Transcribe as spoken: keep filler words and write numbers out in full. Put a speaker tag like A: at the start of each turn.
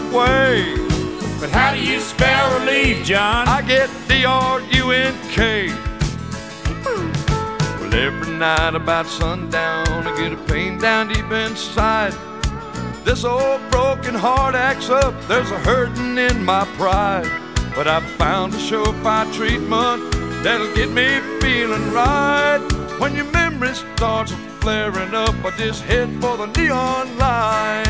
A: way.
B: But how do you spell relief, John?
A: I get D R U N K. Well, every night about sundown, I get a pain down deep inside. This old broken heart acts up, there's a hurting in my pride. But I've found a surefire treatment that'll get me feeling right. When your memory starts flaring up, I just head for the neon light.